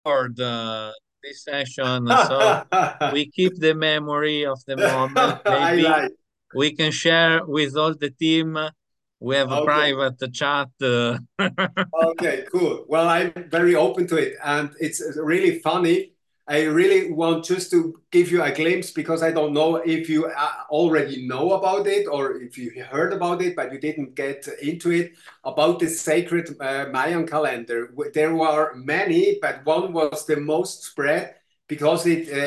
this session, so we keep the memory of the moment. I Maybe like. we can share with all the team. We have a Okay. private chat. Okay, cool. Well, I'm very open to it, and it's really funny. I really want just to give you a glimpse because I don't know if you already know about it or if you heard about it, but you didn't get into it about the sacred Mayan calendar. There were many, but one was the most spread because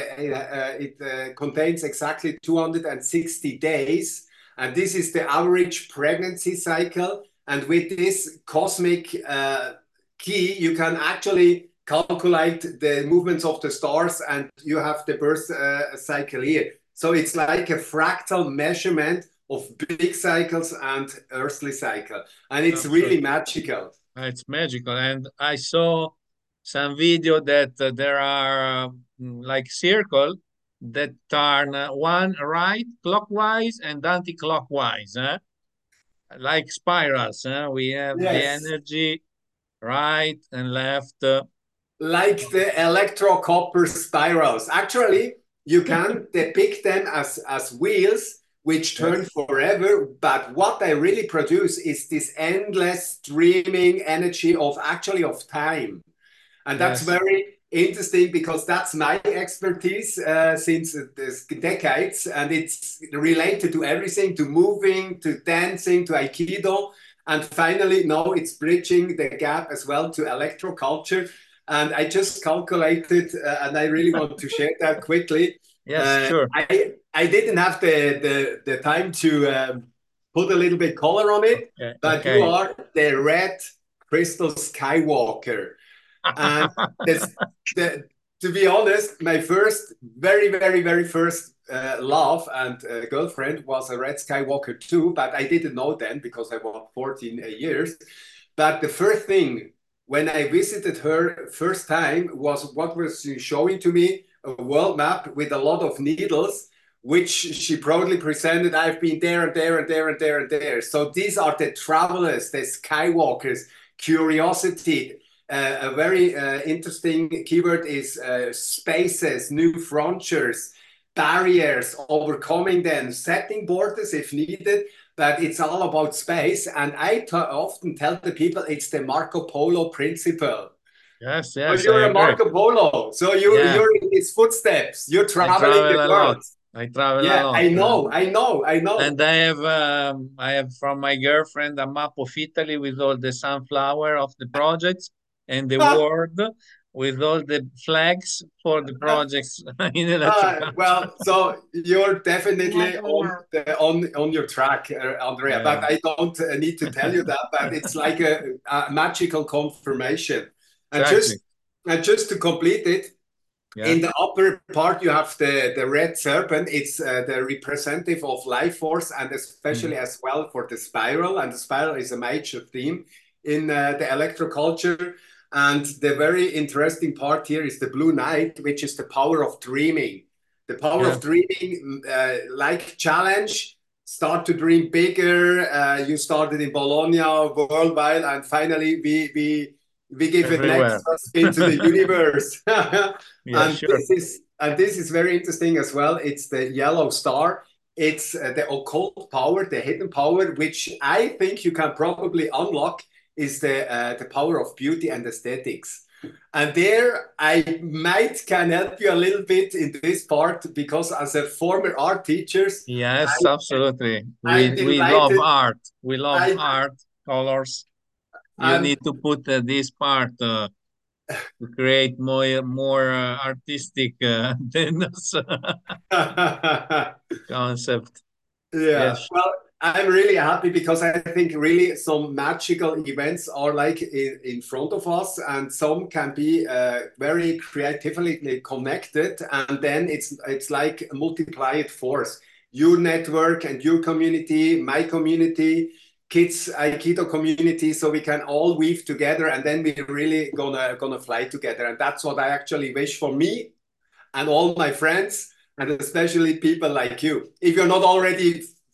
it contains exactly 260 days, and this is the average pregnancy cycle. And with this cosmic key, you can actually calculate the movements of the stars and you have the birth cycle here. So it's like a fractal measurement of big cycles and earthly cycle. And it's really Absolutely. magical. It's magical. And I saw some video that there are like circle that turn one right clockwise and anti-clockwise, like spirals. We have the Yes. energy right and left. Like the electrocopper spirals. Actually, you can depict them as wheels which turn Yes, forever. But what they really produce is this endless streaming energy of actually of time. And that's yes, very interesting because that's my expertise since decades. And it's related to everything, to moving, to dancing, to Aikido. And finally, now it's bridging the gap as well to electroculture. And I just calculated, and I really want to share that quickly. yes, sure. I didn't have the time to put a little bit color on it, Okay, but you okay. are the red crystal Skywalker. And this, the, to be honest, my first, very first love and girlfriend was a Red Skywalker too, but I didn't know then because I was 14 years. But the first thing when I visited her first time was what was she showing to me a world map with a lot of needles, which she proudly presented. I've been there and there and there and there and there. So these are the travelers, the Skywalkers, curiosity. A very interesting keyword is spaces, new frontiers, barriers, overcoming them, setting borders if needed, but it's all about space. And I often tell the people it's the Marco Polo principle. Yes, Well, yes, I you're a agree. Marco Polo, so Yeah, you're in his footsteps. You're I traveling travel the a lot. world. I travel a Yeah, lot. I know, I know, I know. And I have from my girlfriend a map of Italy with all the sunflower of the projects and the world with all the flags for the projects in electroculture. Well, so you're definitely on your track, Andrea. Yeah, But I don't need to tell you that. But it's like a magical confirmation. And exactly. just to complete it, Yeah. in the upper part you have the red serpent. It's the representative of life force, and especially Mm. as well for the spiral. And the spiral is a major theme in the electroculture. And the very interesting part here is the blue knight, which is the power of dreaming. The power Yeah. of dreaming, like challenge, start to dream bigger. You started in Bologna, worldwide, and finally we give an Everywhere. extra spin to the universe. Yeah, sure. And this is very interesting as well. It's the yellow star. It's the occult power, the hidden power, which I think you can probably unlock, is the power of beauty and aesthetics. And there I might can help you a little bit in this part because as a former art teachers, Yes, absolutely. I We love invited art. We love I art, colors. You and need to put this part to create more artistic than concept. Yeah, Yes, well, I'm really happy because I think really some magical events are like in front of us, and some can be very creatively connected, and then it's like a multiplied force. Your network and your community, my community, kids Aikido community, so we can all weave together, and then we're really gonna fly together, and that's what I actually wish for me and all my friends, and especially people like you. If you're not already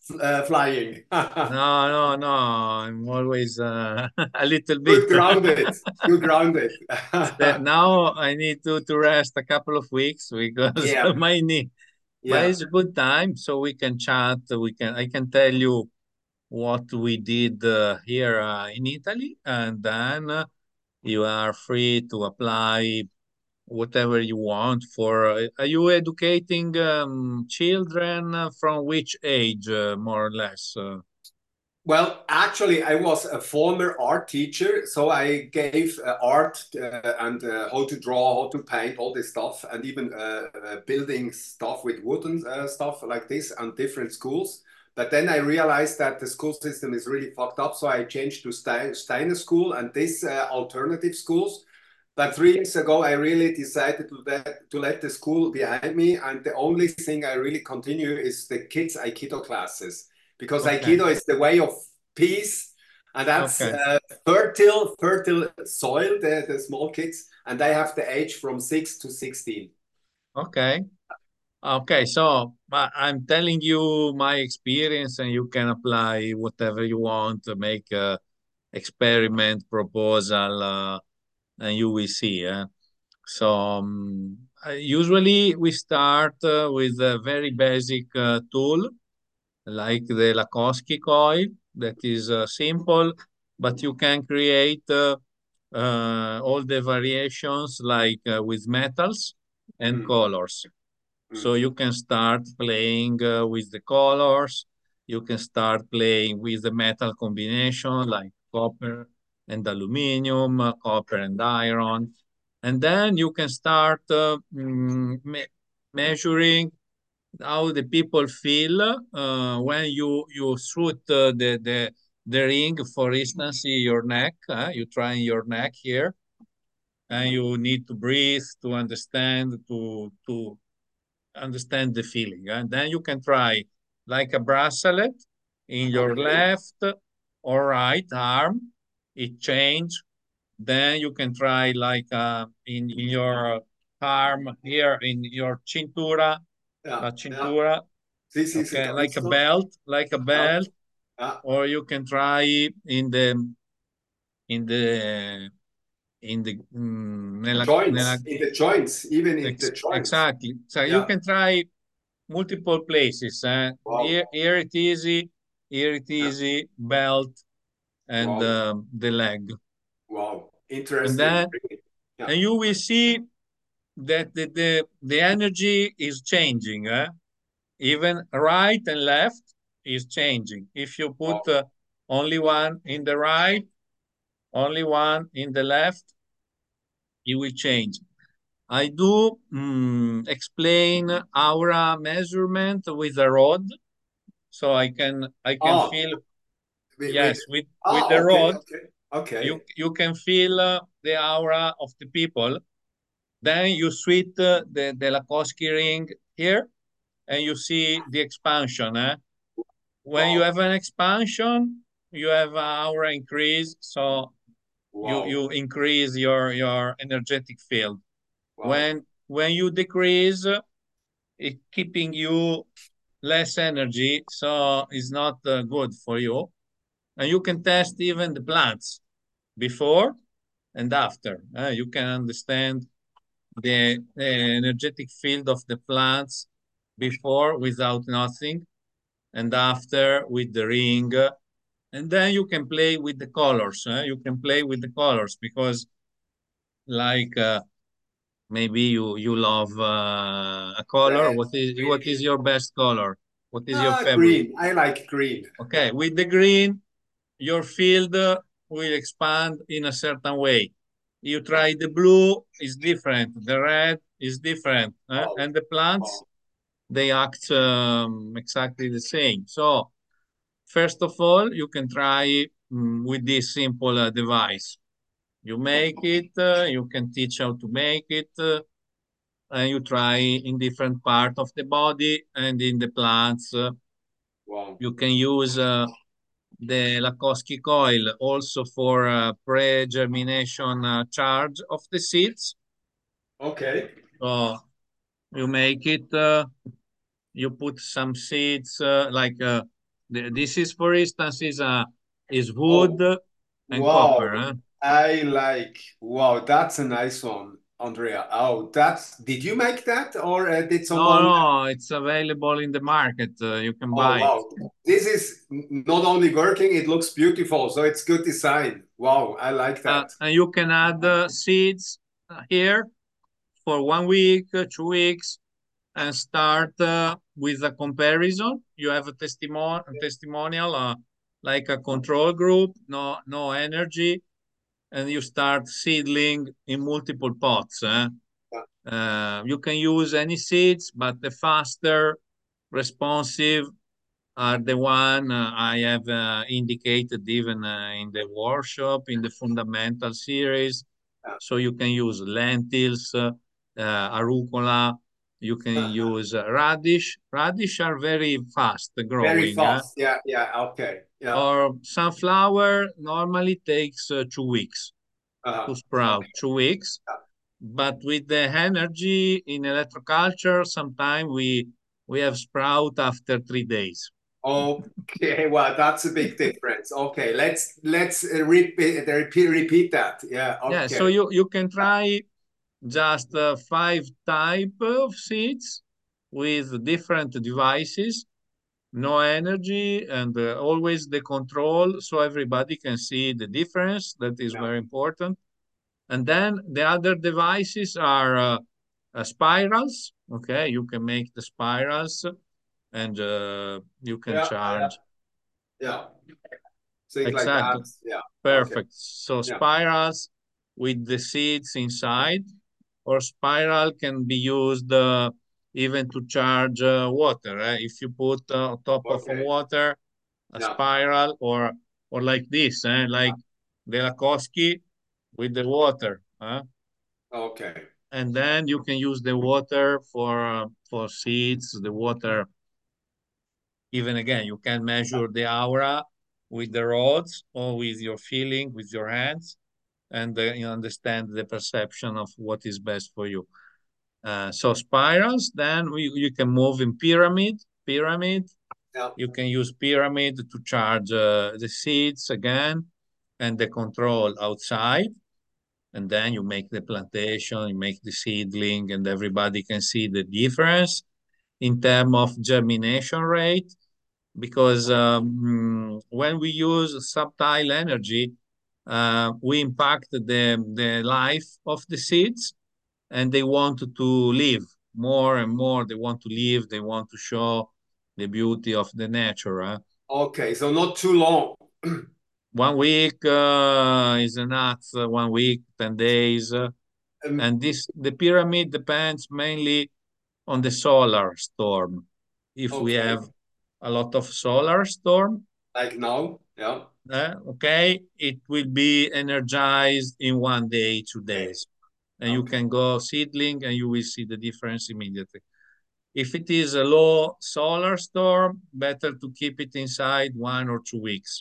flying. No, no, no. I'm always a little bit. Good grounded. Good grounded. Now I need to rest a couple of weeks because Yeah, my knee. But yeah. it's a good time, so we can chat. I can tell you what we did here in Italy, and then you are free to apply whatever you want for. Are you educating children from which age, more or less? Well, actually, I was a former art teacher, so I gave art and how to draw, how to paint, all this stuff, and even building stuff with wooden stuff like this and different schools. But then I realized that the school system is really fucked up, so I changed to Steiner School and this alternative schools. But 3 years ago, I really decided to let the school behind me, and the only thing I really continue is the kids' Aikido classes because Okay, Aikido is the way of peace, and that's okay, fertile soil, the small kids, and they have the age from 6 to 16. okay. Okay, so I'm telling you my experience, and you can apply whatever you want to make a experiment proposal, and you will see. So usually we start with a very basic tool like the Lakosky coil that is simple, but you can create all the variations like with metals and Mm, colors. So mm, you can start playing with the colors. You can start playing with the metal combination like copper and aluminum, copper and iron. And then you can start measuring how the people feel when you shoot the ring, for instance, in your neck. You try in your neck here, and you need to breathe to understand the feeling. And then you can try like a bracelet in your okay. left or right arm. It change. Then you can try like in your arm here in your cintura, Yeah, la yeah. cintura. This is a Okay, calypso. like a Yeah, belt, yeah. or you can try in the nella Joints, in the joints, even in the joints. exactly. So you Yeah. can try multiple places. Wow, Here it easy, here it yeah. easy, belt and Wow, the leg, wow. and Interesting. then Really. Yeah. and you will see that the energy is changing. Even right and left is changing. If you put Wow. only one in the right, only one in the left, it will change. I do explain aura measurement with a rod, so I can Oh, feel. with Yes, with the okay, rod okay, okay. you can feel the aura of the people. Then you sweep the Lakosky ring here, and you see the expansion. When you Wow, have an expansion, you have aura increase, so you wow, you increase your energetic field. wow, When you decrease, it keeping you less energy, so it's not good for you. And you can test even the plants before and after. You can understand the energetic field of the plants before without nothing, and after with the ring. And then you can play with the colors. You can play with the colors because, like, maybe you love a color. red, What is green. your best color? What is your favorite? Green. I like green. Okay, Yeah. with the green, your field will expand in a certain way. You try the blue, is different. The red is different, Wow, and the plants, wow. they act exactly the same. So first of all, you can try with this simple device. You make it, you can teach how to make it, and you try in different part of the body and in the plants. Wow. You can use the Lakosky coil also for pre-germination charge of the seeds. Okay. So you make it, you put some seeds like This is, for instance, is wood Oh, and copper. wow. Wow, that's a nice one, Andrea. Oh, did you make that or did No, someone? no, it's available in the market. You can Oh, buy it. wow. This is not only working, it looks beautiful. So it's good design. Wow, I like that. And you can add seeds here for 1 week, 2 weeks, and start with a comparison. You have a testimonial, like a control group, no energy, and you start seedling in multiple pots. Yeah. You can use any seeds, but the faster responsive are the one I have indicated even in the workshop, in the fundamental series. Yeah. So you can use lentils, arugula, you can use radish. Radish are very fast Very growing, fast. Yeah, yeah, okay. Yeah. or sunflower normally takes 2 weeks to sprout, Okay. 2 weeks. But with the energy in electroculture, sometimes we have sprout after 3 days. Okay, well, that's a big difference. Okay, let's repeat that. Yeah, Yeah, so okay. you can try just 5 type of seeds with different devices, no energy, and always the control, so everybody can see the difference. That is Yeah, very important. And then the other devices are spirals. Okay, you can make the spirals, and you can yeah, charge. yeah. Things like that. Exactly. Yeah. Okay. Perfect. So Yeah. spirals with the seeds inside, or spiral can be used even to charge water. If you put on top of a Okay. water a Yeah. spiral, or like this, like the Lakosky with the water. Okay. And then you can use the water for seeds. The water, even again, you can measure the aura with the rods or with your feeling with your hands, and you understand the perception of what is best for you. So spirals, then you can move in pyramid. Yeah. You can use pyramid to charge the seeds again, and the control outside. And then you make the plantation, you make the seedling, and everybody can see the difference in terms of germination rate. Because when we use subtile energy, we impact the life of the seeds, and they want to live more and more. They want to live, they want to show the beauty of the nature. Okay. So not too long. 1 week is enough, 1 week, 10 days. Um, And the pyramid depends mainly on the solar storm. If we okay. have a lot of solar storm, Like now. Yeah. okay, it will be energized in 1 day, two Okay. days. And you Okay. can go seedling and you will see the difference immediately. If it is a low solar storm, better to keep it inside 1 or 2 weeks.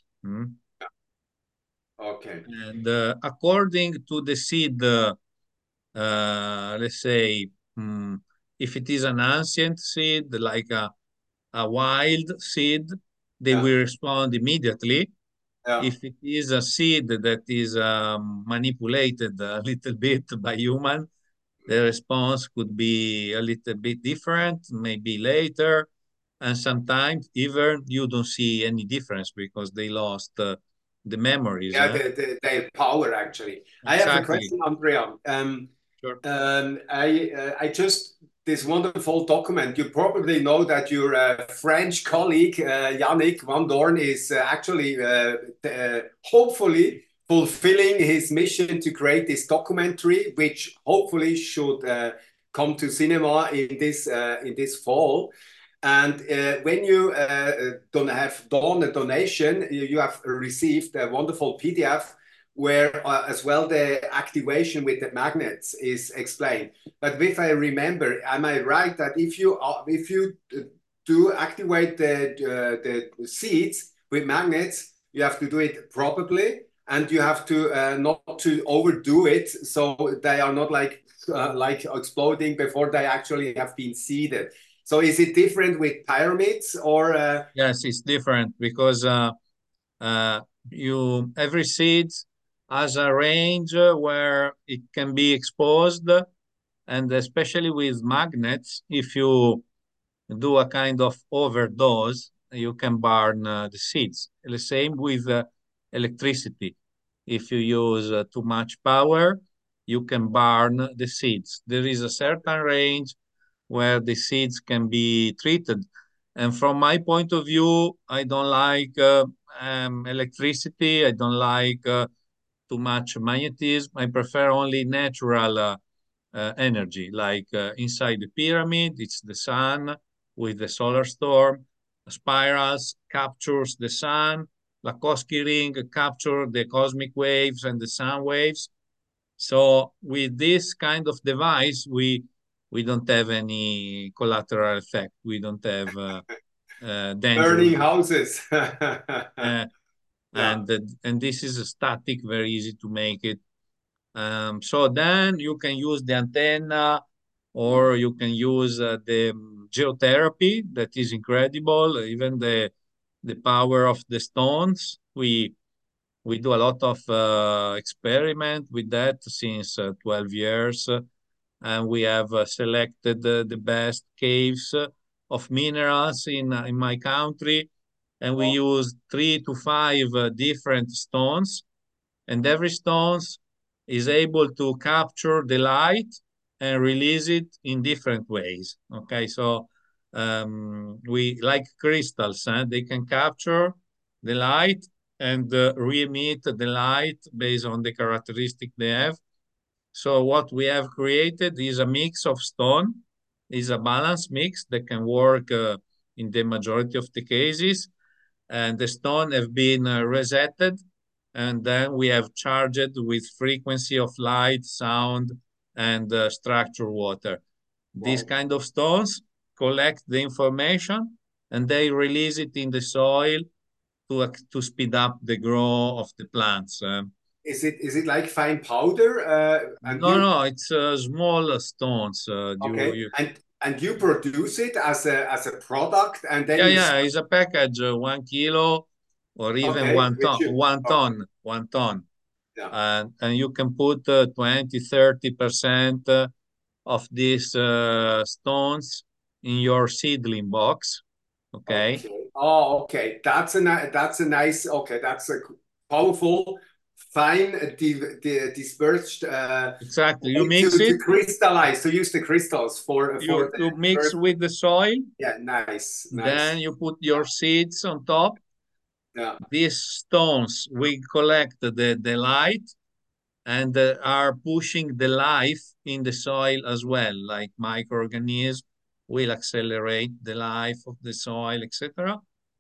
Okay. And according to the seed, let's say, if it is an ancient seed, like a wild seed, they Yeah. will respond immediately. Yeah. If it is a seed that is manipulated a little bit by human, the response could be a little bit different, maybe later. And sometimes even you don't see any difference because they lost the memories. Yeah. The power actually. I have a Exactly. question, Andrea. Sure. I just this wonderful document. You probably know that your French colleague Yannick Van Dorn is actually hopefully fulfilling his mission to create this documentary, which hopefully should come to cinema in this fall. And when you have done a donation, you have received a wonderful PDF where as well the activation with the magnets is explained. But if I remember, am I right that if you do activate the seeds with magnets, you have to do it properly, and you have to not to overdo it, so they are not like exploding before they actually have been seeded. So is it different with pyramids or? Yes, it's different because uh, every seed has a range where it can be exposed, and especially with magnets, if you do a kind of overdose, you can burn the seeds. The same with electricity. If you use too much power, you can burn the seeds. There is a certain range where the seeds can be treated. And from my point of view, I don't like electricity. I don't like too much magnetism. I prefer only natural energy, like inside the pyramid, it's the sun with the solar storm. Spirals captures the sun. Lakowski ring capture the cosmic waves and the sun waves. So with this kind of device, we don't have any collateral effect. We don't have dangerous. Burning houses. Uh, Yeah. and this is a static, very easy to make it. So then you can use the antenna, Mm. or you can use the geotherapy that is incredible. Even the power of the stones. We do a lot of experiment with that since 12 years, and we have selected the best caves of minerals in my country, and we Oh, use 3 to 5 different stones, and every stone is able to capture the light and release it in different ways. Okay, so we like crystals, they can capture the light and re-emit the light based on the characteristic they have. So what we have created is a mix of stone, is a balanced mix that can work in the majority of the cases, and the stone have been resetted, and then we have charged with frequency of light, sound, and structure water. These wow. kind of stones collect the information and they release it in the soil to speed up the growth of the plants. Is it like fine powder? And No, you no, it's small stones. okay? And you produce it as a product, and then Yeah, you yeah, sell. it's a package, 1 kilo or even Okay, which you okay? 1 ton. Yeah. And you can put 20, 30% of these stones in your seedling box. Okay. Okay. Oh, okay. That's a nice. Okay, that's a powerful, fine, dispersed Exactly. You way mix to it, crystallize. To use the crystals for you the mix first. with the soil, Yeah, nice, then nice. you put your seeds on top. Yeah, These stones, we collect the light and are pushing the life in the soil as well, like microorganisms will accelerate the life of the soil, etc.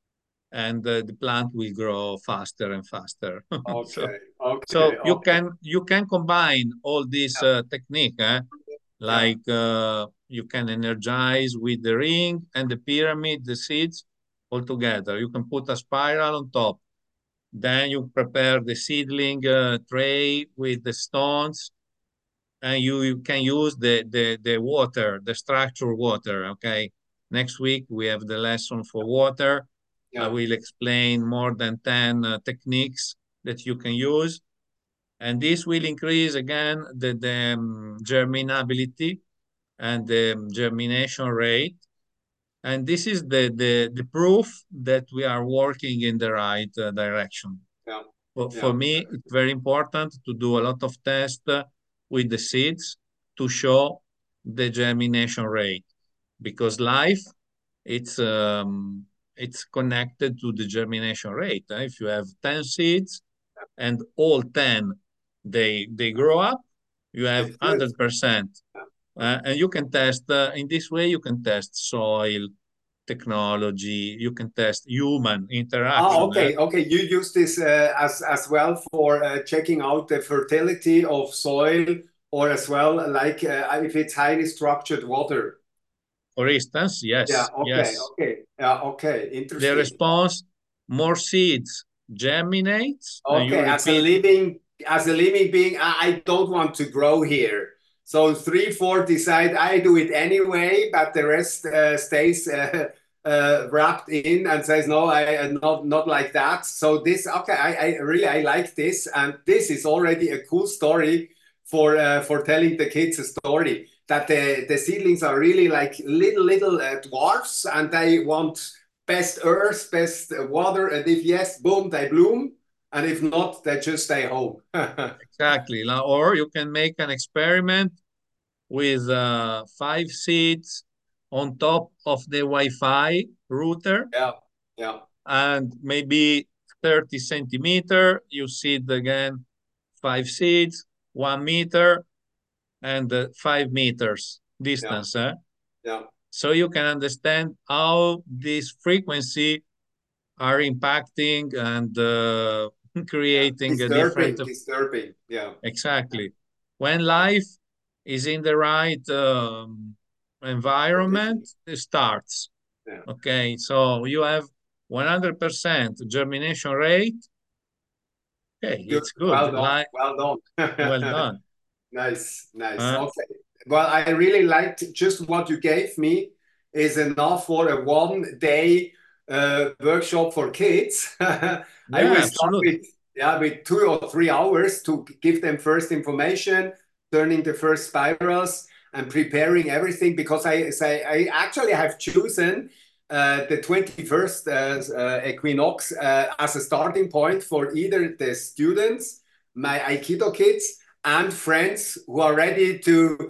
And the plant will grow faster and faster. yeah. so Okay, okay, so okay. you can combine all these Yeah, technique, yeah, like you can energize with the ring and the pyramid, the seeds all together. You can put a spiral on top. Then you prepare the seedling tray with the stones, and you can use the water, the structure water. Okay. Next week we have the lesson for water. I yeah, will explain more than 10 techniques that you can use. And this will increase again the germinability and the germination rate. And this is the proof that we are working in the right direction. yeah, But for yeah. me, it's very important to do a lot of tests with the seeds to show the germination rate, because life it's it's connected to the germination rate. If you have 10 seeds and all 10 they grow up, you have It's good. 100%. Yeah. And you can test in this way. You can test soil, technology. You can test human Ah, interaction. okay, okay. You use this as well for checking out the fertility of soil, or as well like if it's highly structured water. For instance, Yeah. yes, Okay. yes. Okay. Yeah. Okay. The Interesting. response, more seeds germinates, and you Okay. repeat. As a living being, I don't want to grow here. So 3, 4 decide I do it anyway, but the rest stays wrapped in and says no, I not like that. So this okay, I really I like this, and this is already a cool story for telling the kids a story that the seedlings are really like little dwarfs, and they want best earth, best water, and if yes, boom, they bloom, and if not, they just stay home. Exactly. Or you can make an experiment with 5 seeds on top of the Wi-Fi router, Yeah, yeah, and maybe 30 centimeter, you seed again 5 seeds, 1 meter, and 5 meters yeah, distance. yeah. So you can understand how this frequency are impacting and Yeah, creating a different. disturbing. Yeah, Exactly. When life is in the right environment, condition. it starts. Yeah, Okay, so you have 100% germination rate. Okay, good. it's good. Well done. Like, Well well done. done. Nice, nice. Uh, Okay. Well, I really liked just what you gave me is enough for a 1 day workshop for kids. I yeah, will start absolutely. with 2 or 3 hours to give them first information, turning the first spirals and preparing everything because I say I actually have chosen the 21st equinox as a starting point for either the students, my Aikido kids, and friends who are ready to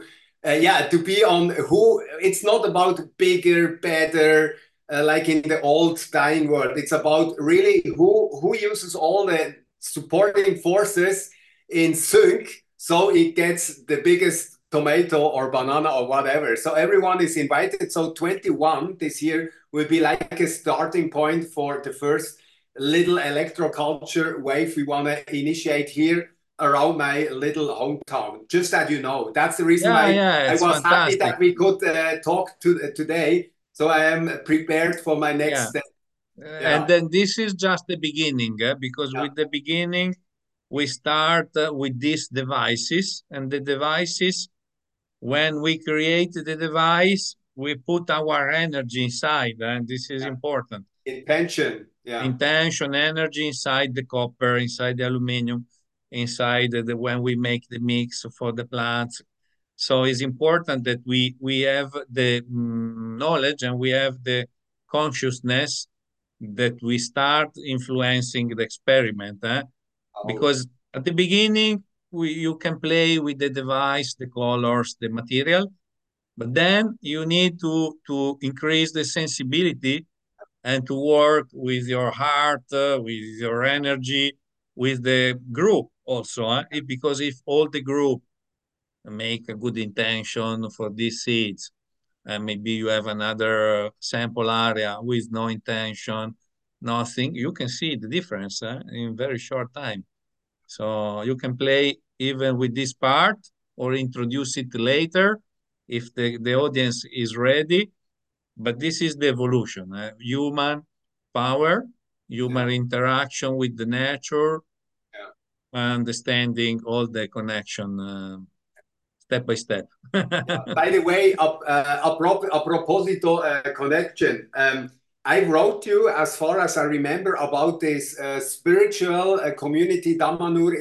to be on who it's not about bigger better like in the old dying world. It's about really who uses all the supporting forces in sync so it gets the biggest tomato or banana or whatever. So everyone is invited. So 21 this year will be like a starting point for the first little electroculture wave we want to initiate here around my little hometown. Just that you know, that's the reason Yeah, why yeah, I it's was happy fantastic. that we could talk today. So I am prepared for my next Yeah. step. And Yeah, then this is just the beginning, because yeah, with the beginning, we start with these devices, and the devices, when we create the device, we put our energy inside, and this is yeah. important. Intention. Yeah. Intention, energy inside the copper, inside the aluminum, inside when we make the mix for the plants. So it's important that we have the knowledge and we have the consciousness that we start influencing the experiment. Oh, Because at the beginning, you can play with the device, the colors, the material, but then you need to increase the sensibility and to work with your heart, with your energy, with the group also. Because if all the group make a good intention for these seeds, and maybe you have another sample area with no intention, nothing, you can see the difference in very short time. So you can play even with this part or introduce it later if the audience is ready. But this is the evolution, human power, yeah, human interaction with the nature, yeah. understanding all the connection step by step. Yeah. By the way, a proposito connection. I wrote you, as far as I remember, about this spiritual community Damanur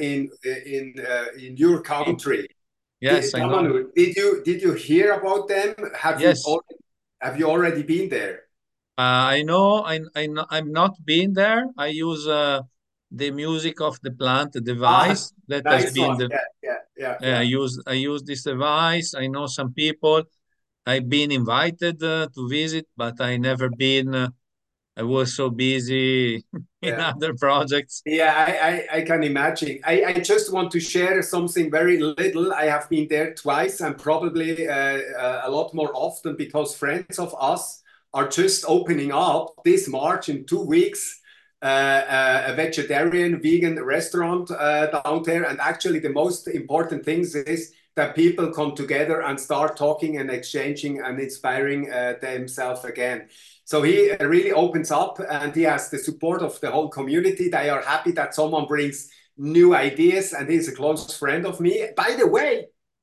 in your country. Yes, I know. Damanur, did you hear about them? Yes, Have you already been there? I know. I know. I'm not been there. I use the music of the plant Ah, device that has nice been one. the. Yeah, yeah, yeah, I yeah. use this device. I know some people. I've been invited to visit, but I never been. I was so busy in Yeah. other projects. Yeah, I can imagine. I just want to share something very little. I have been there twice and probably a lot more often because friends of us are just opening up this March in 2 weeks a vegetarian vegan restaurant down there. And actually, the most important thing is that people come together and start talking and exchanging and inspiring themselves again. So he really opens up and he has the support of the whole community. They are happy that someone brings new ideas and he's a close friend of me. By the way,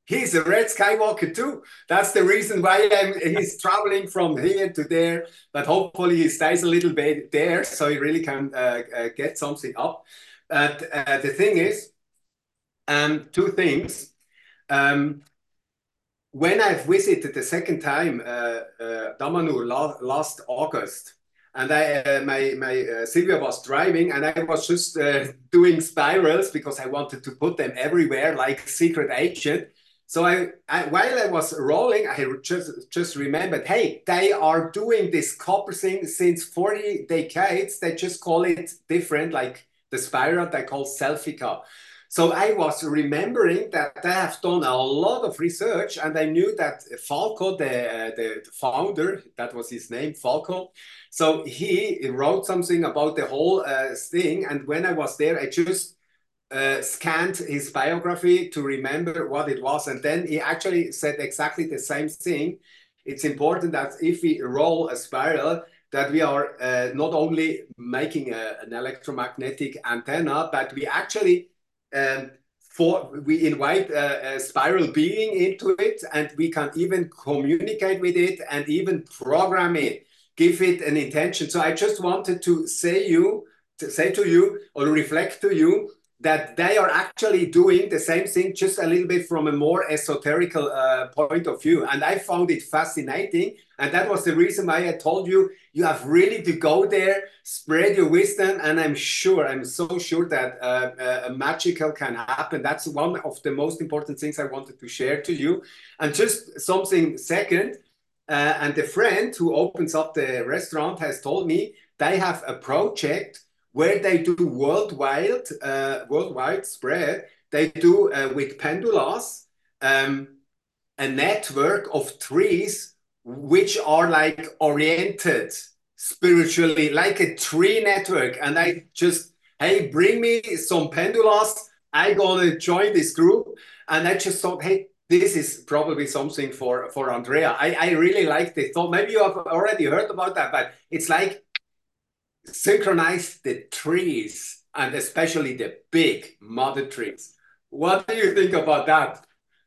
He's a Red Skywalker too. That's the reason why he's traveling from here to there. But hopefully he stays a little bit there, so he really can get something up. But the thing is, two things. Um, when I visited the second time Damanhur last August, and my Silvia was driving, and I was just doing spirals because I wanted to put them everywhere like secret agent. So while I was rolling, I just remembered, hey, they are doing this copper thing since 40 decades. They just call it different, like the spiral they call Selfica. So I was remembering that they have done a lot of research, and I knew that Falco, the founder, that was his name, Falco. So he wrote something about the whole thing. And when I was there, I just scanned his biography to remember what it was. And then he actually said exactly the same thing. It's important that if we roll a spiral, that we are not only making an electromagnetic antenna, but we actually we invite a spiral being into it, and we can even communicate with it and even program it, give it an intention. So I just wanted to say to you or reflect to you that they are actually doing the same thing, just a little bit from a more esoterical point of view. And I found it fascinating. And that was the reason why I told you, you have really to go there, spread your wisdom. And I'm so sure that a magical can happen. That's one of the most important things I wanted to share to you. And just something second, and the friend who opens up the restaurant has told me they have a project where they do worldwide spread. They do with pendulas a network of trees which are like oriented spiritually, like a tree network. And I just, hey, bring me some pendulas. I gonna join this group. And I just thought, hey, this is probably something for Andrea. I really like this thought. Maybe you have already heard about that, but it's like synchronize the trees, and especially the big mother trees. What do you think about that?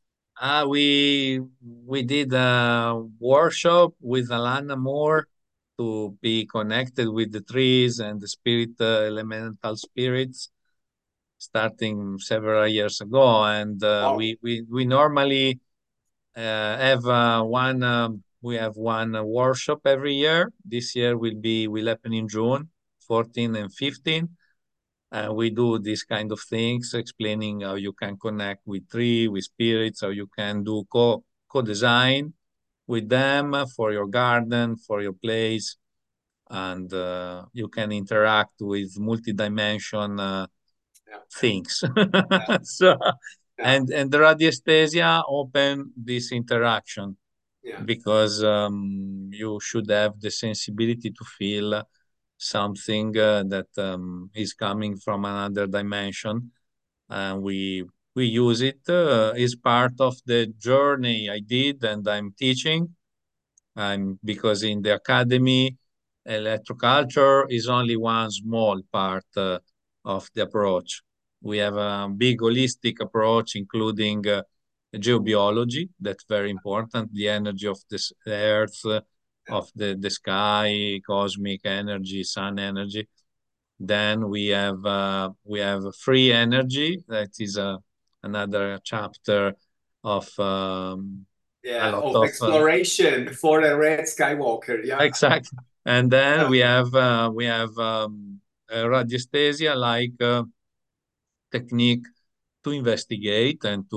We did a workshop with Alana Moore to be connected with the trees and the spirit, elemental spirits, starting several years ago. And Wow. we normally have one. We have one workshop every year. This year will happen in June 14 and 15. We do these kind of things, explaining how you can connect with tree, with spirits, how you can do co-design with them for your garden, for your place, and you can interact with multi-dimension Yeah, things. yeah, So, yeah, and the radiesthesia open this interaction yeah, because you should have the sensibility to feel something that is coming from another dimension. And we use it as part of the journey I did and I'm teaching. Because in the academy, electroculture is only one small part of the approach. We have a big holistic approach, including geobiology, that's very important, the energy of this earth, yeah, of the sky, cosmic energy, sun energy. Then we have free energy, that is another chapter of a yeah. lot Of of exploration for the Red Skywalker. Yeah, exactly. And then yeah, we have radiesthesia like technique to investigate and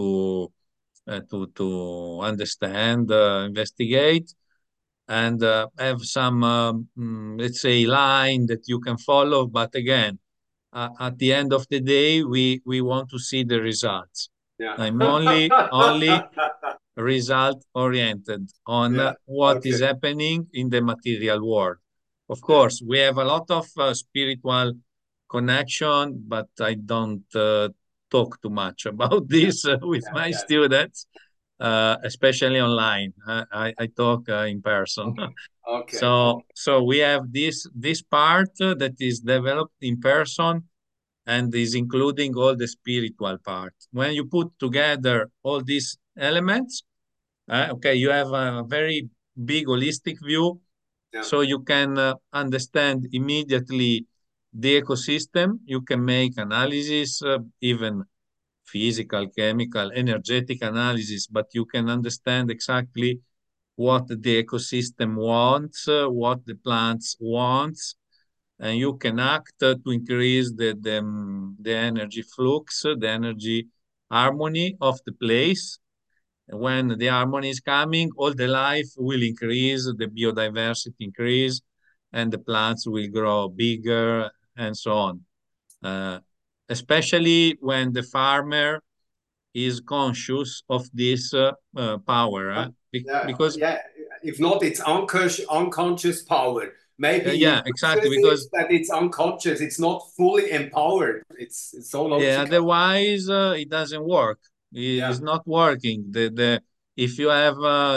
to understand, investigate, and have some let's say line that you can follow. But again, at the end of the day, we want to see the results. yeah. I'm only result oriented on Yeah. what is Okay. happening in the material world. Of Yeah, course, we have a lot of spiritual connection, but I don't talk too much about this with yeah, my yeah. students, especially online. I talk in person. Okay. Okay. So Okay. so we have this part that is developed in person and is including all the spiritual part. When you put together all these elements. Okay, you have a very big holistic view, Yeah. so you can understand immediately the ecosystem. You can make analysis, even physical, chemical, energetic analysis, but you can understand exactly what the ecosystem wants, what the plants wants, and you can act to increase the energy flux, the energy harmony of the place. When the harmony is coming, all the life will increase, the biodiversity increase, and the plants will grow bigger and so on. Uh, Especially when the farmer is conscious of this power, Yeah, because yeah. If not, it's unconscious power. Maybe he yeah, exactly, uses it, because but it's unconscious. It's not fully empowered. It's so yeah, logical. otherwise it doesn't work. It's Yeah, not working. The if you have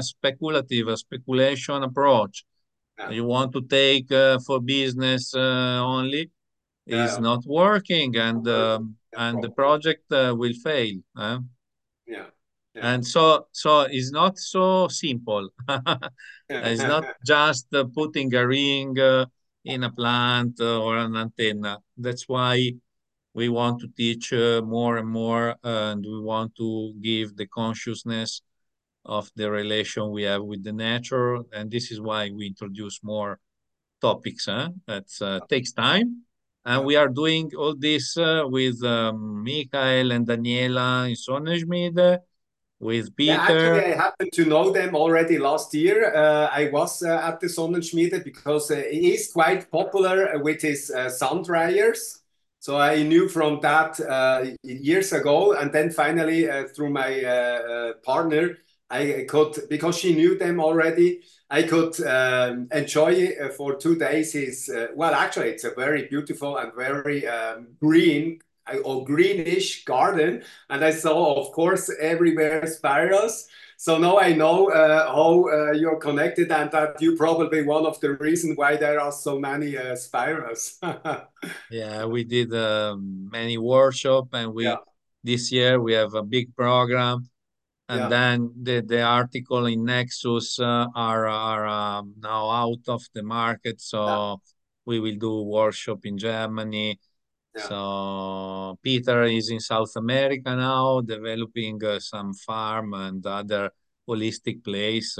a speculation approach, yeah, you want to take for business only, is yeah. not working, Converting. Yeah, and the probably. project will fail. Yeah, yeah. And so it's not so simple. It's not just putting a ring in a plant or an antenna. That's why we want to teach more and more, and we want to give the consciousness of the relation we have with the nature. And this is why we introduce more topics. That takes time. And Yeah. we are doing all this with Michael and Daniela in Sonnenschmiede, with Yeah, actually, Peter. I happened to know them already last year. I was at the Sonnenschmiede because he is quite popular with his sun dryers. So I knew from that years ago, and then finally through my partner, I could, because she knew them already, I could enjoy for 2 days his. Well, actually, it's a very beautiful and very green or greenish garden, and I saw, of course, everywhere sparrows. So now I know how you're connected, and that you probably one of the reasons why there are so many sparrows. Yeah, we did many workshop, and Yeah, we this year we have a big program. And yeah, then the article in Nexus are now out of the market, yeah, so we will do workshop in Germany. yeah. So Peter is in South America now, developing some farm and other holistic place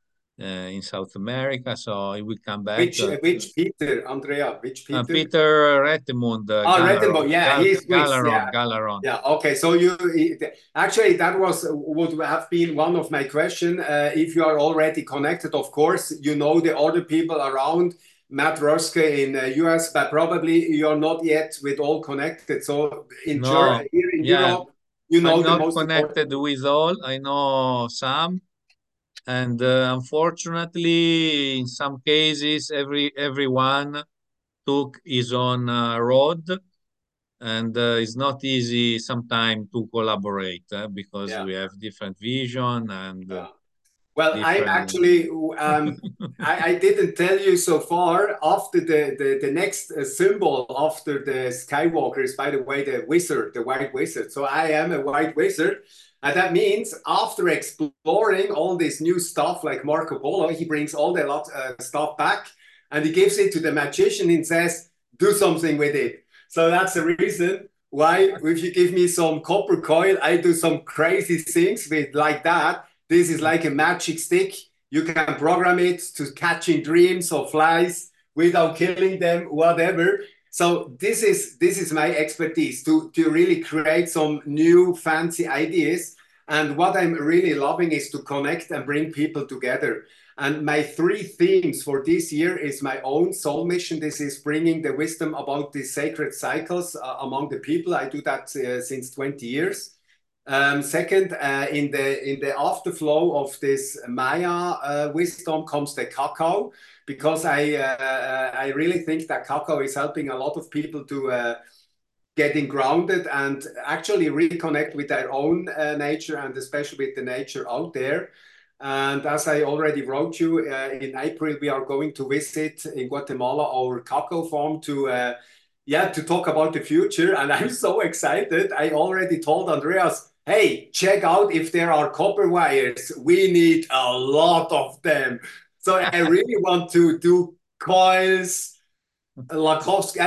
in South America. So he will come back. Which Peter, Andrea? Which Peter? Peter Rettemund, Oh, Rettenberg. Yeah, he's Swiss. Yeah, Galeron. yeah. Okay, so actually that was would have been one of my question. If you are already connected, of course, you know the other people around Matt Ruske in US, but probably you're not yet with all connected. So No, here in yeah, Europe, you I'm know the not most important. connected with all. I know some, and unfortunately, in some cases, everyone took his own road, and it's not easy sometimes to collaborate because Yeah. we have different vision and Yeah. Well, I'm different. actually, I didn't tell you so far. After the next symbol after the Skywalker is, by the way, the wizard, the white wizard. So I am a white wizard. And that means after exploring all this new stuff like Marco Polo, he brings all the stuff back and he gives it to the magician and says, do something with it. So that's the reason why if you give me some copper coil, I do some crazy things with like that. This is like a magic stick. You can program it to catching dreams or flies without killing them, whatever. So this is my expertise to really create some new fancy ideas. And what I'm really loving is to connect and bring people together. And my three themes for this year is my own soul mission. This is bringing the wisdom about the sacred cycles among the people. I do that since 20 years. Second, in the afterflow of this Maya wisdom comes the cacao, because I really think that cacao is helping a lot of people to getting grounded and actually reconnect with their own nature, and especially with the nature out there. And as I already wrote you, in April we are going to visit in Guatemala our cacao farm to yeah, to talk about the future. And I'm so excited. I already told Andreas, hey, check out if there are copper wires. We need a lot of them. So I really want to do coils. Lakovsky,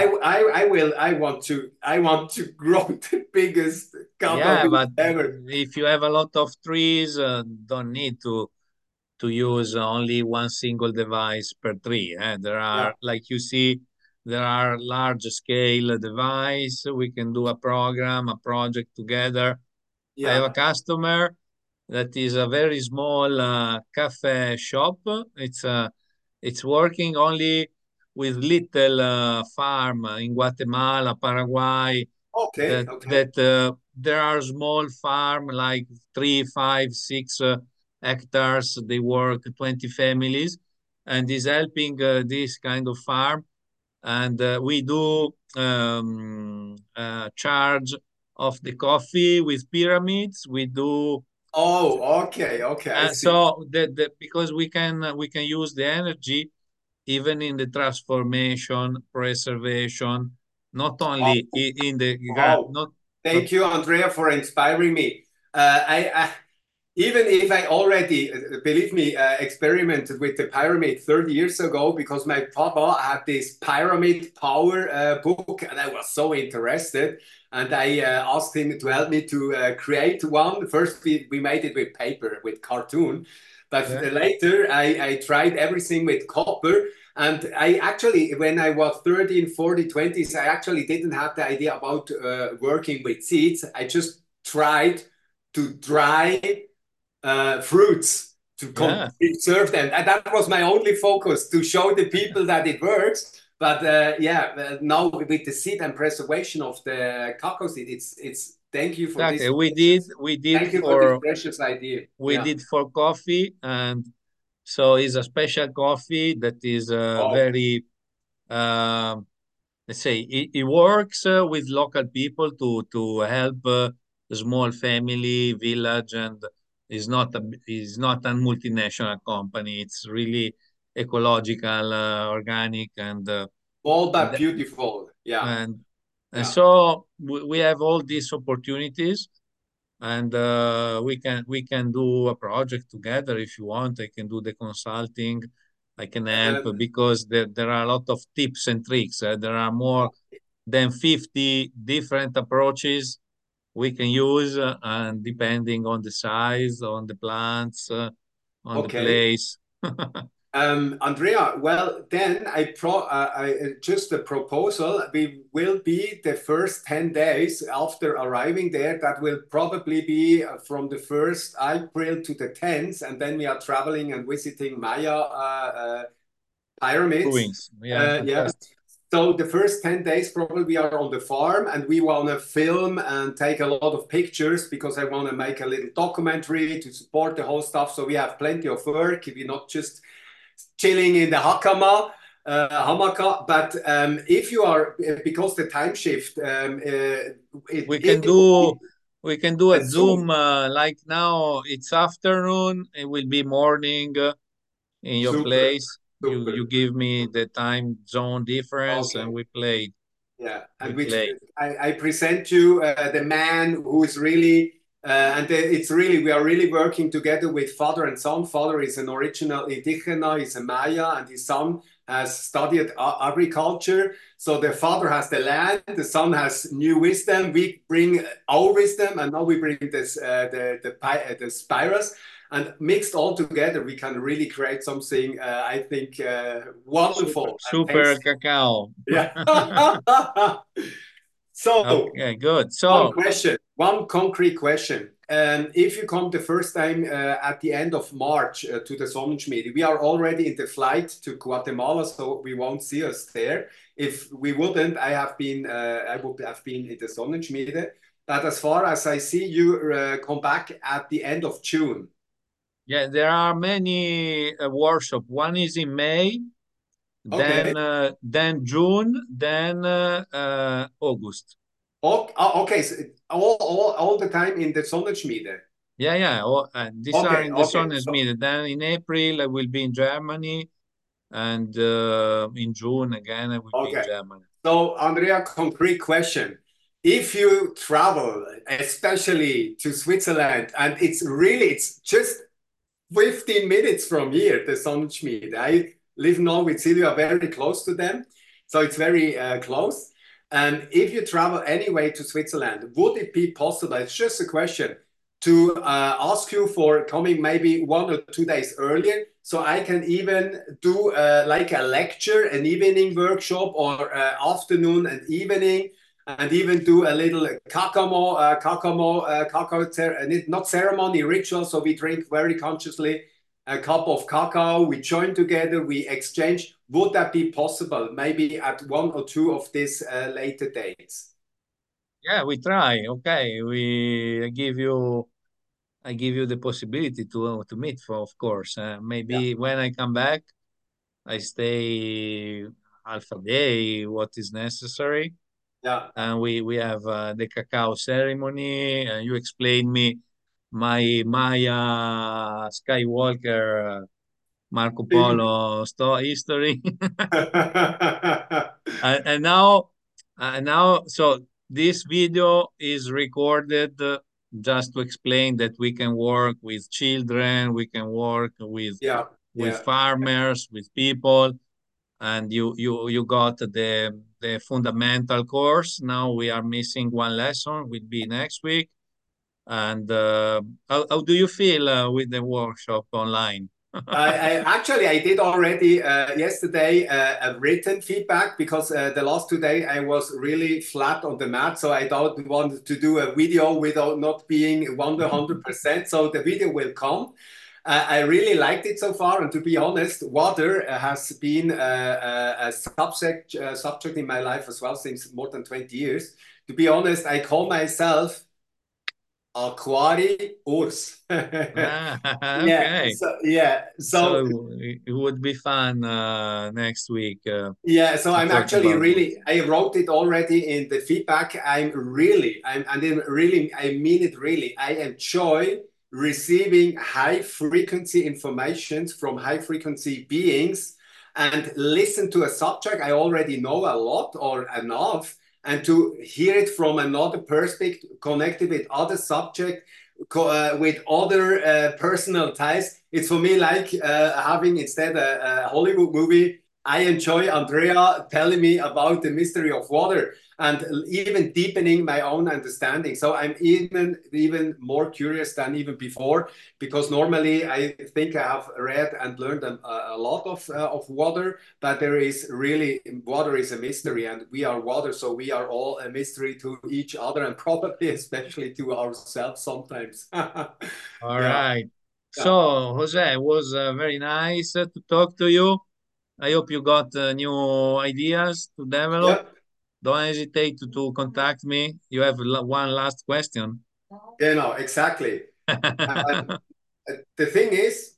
I want to grow the biggest copper Yeah, wheel but ever. if you have a lot of trees, don't need to use only one single device per tree. There Yeah, are, like you see, there are large scale device. We can do a program, a project together. I have a yeah. customer that is a very small cafe shop. It's working only with little farm in Guatemala, Paraguay. Okay, okay. That there are small farm like 3, 5, 6 hectares. They work 20 families, and is helping this kind of farm. And we do charge of the coffee with pyramids. We do Oh, okay, okay. I see. so because we can use the energy even in the transformation, preservation, not Oh, only in the wow. not Thank you, Andrea, for inspiring me. I even if I already, believe me, experimented with the pyramid 30 years ago because my papa had this pyramid power book and I was so interested. And I asked him to help me to create one. First, we made it with paper, with cartoon. But yeah later, I tried everything with copper. And I actually, when I was 13, 40, 20s, I actually didn't have the idea about working with seeds. I just tried to dry fruits to yeah conserve them. And that was my only focus to show the people that it works. But now with the seed and preservation of the cacao seed, it's thank you for exactly. this we did precious, we did thank you for this for precious idea. we Yeah. did for coffee, and so it's a special coffee that is Wow. very um let's say it works with local people to help a small family village, and is not a multinational company. It's really ecological, organic, All and but beautiful. Yeah. and and Yeah. so we have all these opportunities, and we can do a project together if you want. I can do the consulting. I can help Um, because there are a lot of tips and tricks. There are more than 50 different approaches we can use, and depending on the size, on the plants, on the okay. place. Andrea, well, then just a proposal. We will be the first 10 days after arriving there. That will probably be from the 1st April to the 10th. And then we are traveling and visiting Maya pyramids. Ruins. Yeah, Yeah. fantastic. So the first 10 days probably we are on the farm and we want to film and take a lot of pictures because I want to make a little documentary to support the whole stuff. So we have plenty of work. We're not just chilling in the hamaka. But if you are, because the time shift, We can it will do be we can do a a Zoom. Zoom, like now it's afternoon. It will be morning in your Super, place. You super. give me the time zone difference, and Okay. Yeah, we and which play. I present you the man who is really, it's really, we are really working together with father and son. Father is an original Indigena, he's a Maya, and his son has studied agriculture. So the father has the land, the son has new wisdom. We bring our wisdom, and now we bring this the spirus. And mixed all together, we can really create something, I think, Super wonderful. And super thanks. cacao. Yeah. So, Okay, good. one So question, one concrete question. If you come the first time at the end of March to the Sonnenschmiede, we are already in the flight to Guatemala, so we won't see us there. If we wouldn't, I would have been in the Sonnenschmiede. But as far as I see, you come back at the end of June. yeah, there are many workshop. One is in May, Okay. then June, then August. Okay. So all the time in the Sonnenschmiede. Yeah, yeah. These are Okay. in the Okay. sun is me. Then in April I will be in Germany, and in June again I will be in Okay. Germany. So, Andrea, concrete question. if you travel, especially to Switzerland, and it's just 15 minutes from here, the Sonnenschmied. I live now with Silvia very close to them, so it's very close. And if you travel anyway to Switzerland, would it be possible? It's just a question to ask you for coming maybe 1 or 2 days earlier, so I can even do like a lecture, an evening workshop, or afternoon and evening, and even do a little not ceremony, ritual. So we drink very consciously a cup of cacao, we join together, we exchange. Would that be possible maybe at 1 or 2 of these later dates? Yeah, we try. Okay, I give you the possibility to meet for, of course. Yeah, Maybe when I come back, I stay half a day, what is necessary, yeah. and we have the cacao ceremony. And you explain me my Maya Skywalker Marco Polo history. And now, so this video is recorded just to explain that we can work with children, we can work Yeah, with yeah. farmers, with people, and you got the fundamental course. Now we are missing one lesson, will be next week. And how do you feel with the workshop online? I actually I did already yesterday a written feedback because the last 2 days I was really flat on the mat, so I don't want to do a video without not being 100%. So the video will come. I really liked it so far, and to be honest, water has been a subject in my life as well since more than 20 years. To be honest, I call myself Aquari Urs. Ah, Yeah, okay. so It would be fun next week yeah, so to I'm talk actually about this. really, I wrote it already in the feedback. And then really, I mean it really. I enjoy receiving high frequency informations from high frequency beings and listen to a subject I already know a lot or enough, and to hear it from another perspective, connected with other subject, with other personal ties. It's for me like having instead a Hollywood movie. I enjoy Andrea telling me about the mystery of water and even deepening my own understanding. So I'm even more curious than even before, because normally I think I have read and learned a lot of water, but there is really water is a mystery, and we are water, so we are all a mystery to each other, and probably especially to ourselves sometimes. All Yeah, right. yeah, So, Jose, it was very nice to talk to you. I hope you got new ideas to develop. yeah. Don't hesitate to contact me. You have one last question. You know, exactly. The thing is,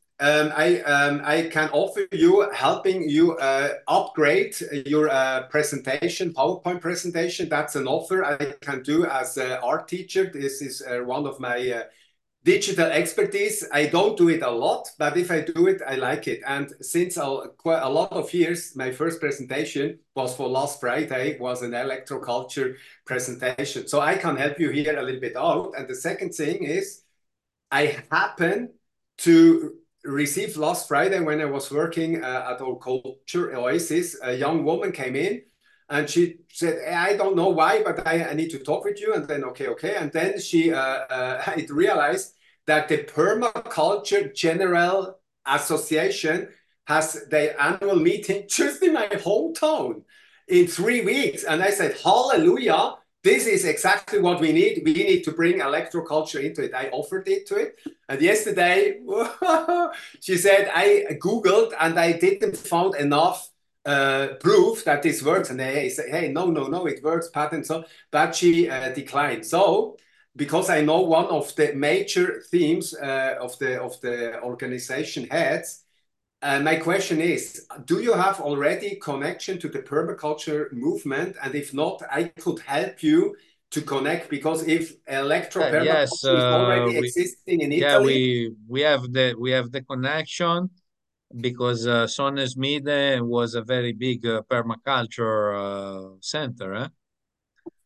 I can offer you helping you upgrade your presentation, PowerPoint presentation. That's an offer I can do as an art teacher. This is one of my digital expertise. I don't do it a lot, but if I do it, I like it. And since quite a lot of years, my first presentation was for last Friday, was an electroculture presentation. So I can help you here a little bit out. And the second thing is, I happen to receive last Friday when I was working at our culture Oasis, a young woman came in and she said, I don't know why, but I need to talk with you. And then, okay, okay. And then she it realized that the Permaculture General Association has their annual meeting just in my hometown in 3 weeks. And I said, hallelujah, this is exactly what we need. We need to bring electroculture into it. I offered it to it. And yesterday, she said, I Googled and I didn't find enough proof that this works. And they say, hey, no, no, no, it works, patent. So, but she declined. So, because I know one of the major themes of the organization heads, my question is, do you have already connection to the permaculture movement? And if not, I could help you to connect, because if electro Yes, permaculture is already existing in Italy, we have the connection because Sonnesmide was a very big permaculture center. Eh?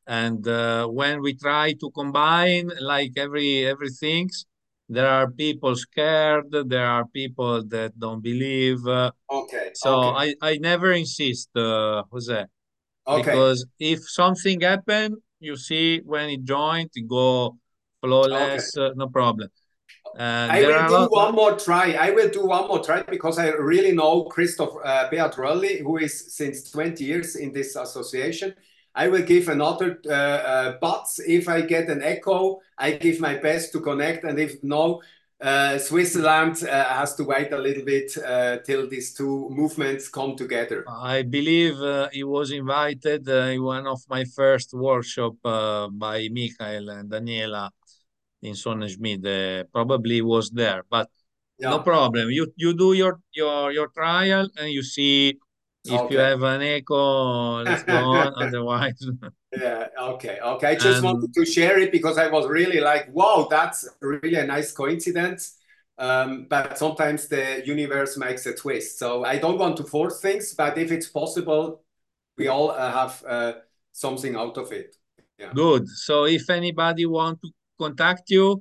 And when we try to combine like everything, there are people scared, there are people that don't believe. Okay, So okay, I never insist, Jose, okay, because if something happen, you see when it joined, it go okay. flawless, no problem. And I there will are a do lot. one more try. I will do one more try because I really know Christoph Beatrolli, who is since 20 years in this association. I will give another buts. If I get an echo, I give my best to connect. And if no, Switzerland has to wait a little bit till these two movements come together. I believe he was invited in one of my first workshop by Michael and Daniela in Sonneschmidt. Probably was there, but no Yeah. problem. You do your trial and you see if you Okay. have an echo, let's go on. Otherwise, Yeah, okay, okay. I just wanted and to share it because I was really like, wow, that's really a nice coincidence. But sometimes the universe makes a twist. So I don't want to force things, but if it's possible, we all have something out of it. Yeah. good. So if anybody want to contact you,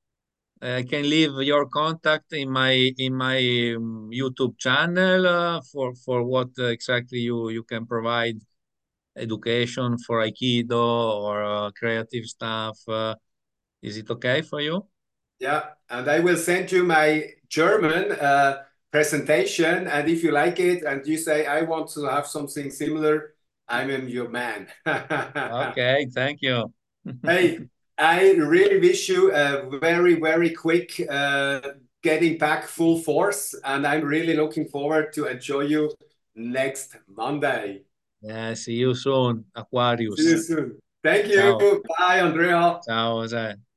I can leave your contact in my YouTube channel for what exactly you can provide education for Aikido or creative stuff. Is it okay for you? Yeah. And I will send you my German presentation. And if you like it and you say, I want to have something similar, I'm your man. Okay, thank you. Hey, I really wish you a very, very quick getting back full force, and I'm really looking forward to enjoy you next Monday. Yeah, see you soon, See you Aquarius. soon. Thank you. Ciao. Bye, Andrea. Ciao, Jose.